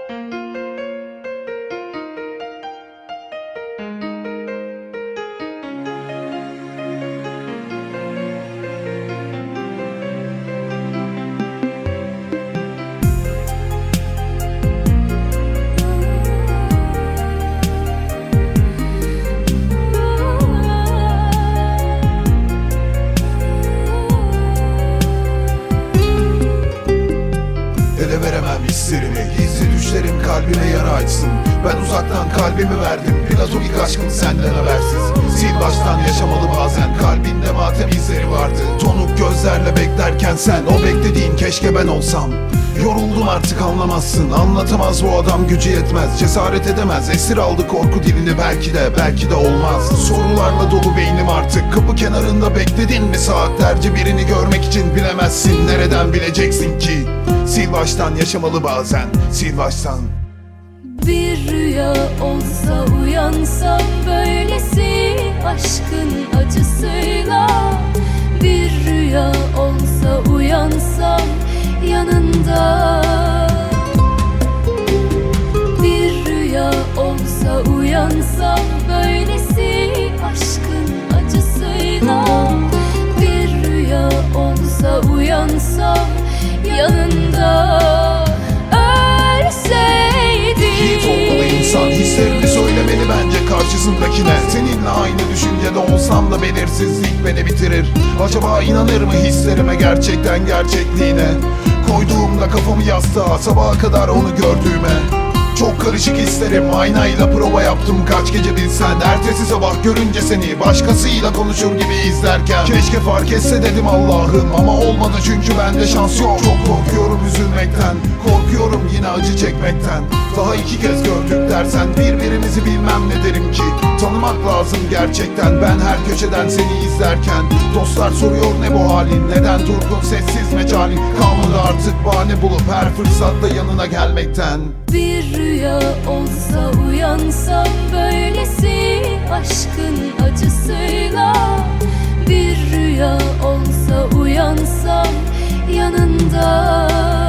Ele veremem hislerimi, gizli düşlerim kalbime yara açsın. Ben uzaktan kalbimi verdim, platonik aşkım senden habersiz. Sil baştan yaşamalı bazen, kalbinde matem izleri vardı. Tonuk gözlerle beklerken sen, o beklediğin keşke ben olsam. Yoruldum artık anlamazsın, anlatamaz bu adam, gücü yetmez, cesaret edemez. Esir aldı korku dilini, belki de olmaz. Sorularla dolu beynim artık, kapı kenarında bekledin mi saatlerce birini görmek için? Bilemezsin, nereden bileceksin ki? Sil baştan yaşamalı bazen, sil baştan. Bir rüya olsa uyansam böylesi aşkın acısıyla. Bir rüya olsa uyansam yanında. Bir rüya olsa uyansam böylesi aşkın acısıyla. Bir rüya olsa uyansam yanında. Yiğit olmalı insan, hislerini söylemeli bence karşısındakine. Seninle aynı düşüncede olsam da belirsizlik beni bitirir. Acaba inanır mı hislerime, gerçekten gerçekliğine? Koyduğumda kafamı yastığa, sabaha kadar onu gördüğüme. Çok karışık hislerim, aynayla prova yaptım kaç gece bilsen. Ertesi sabah görünce seni başkasıyla konuşur gibi izlerken, keşke fark etse dedim Allah'ım, ama olmadı çünkü bende şans yok. Çok korkuyorum üzülmekten, korkuyorum yine acı çekmekten. Daha iki kez gördük dersen birbirimizi bilmem ne derim ki. Tanımak lazım gerçekten, ben her köşeden seni izlerken. Dostlar soruyor ne bu halin, neden durgun sessiz mecalin? Kalmadı artık bahane bulup her fırsatta yanına gelmekten. Bir rüya olsa uyansam böylesi aşkın acısıyla. Bir rüya olsa uyansam yanında.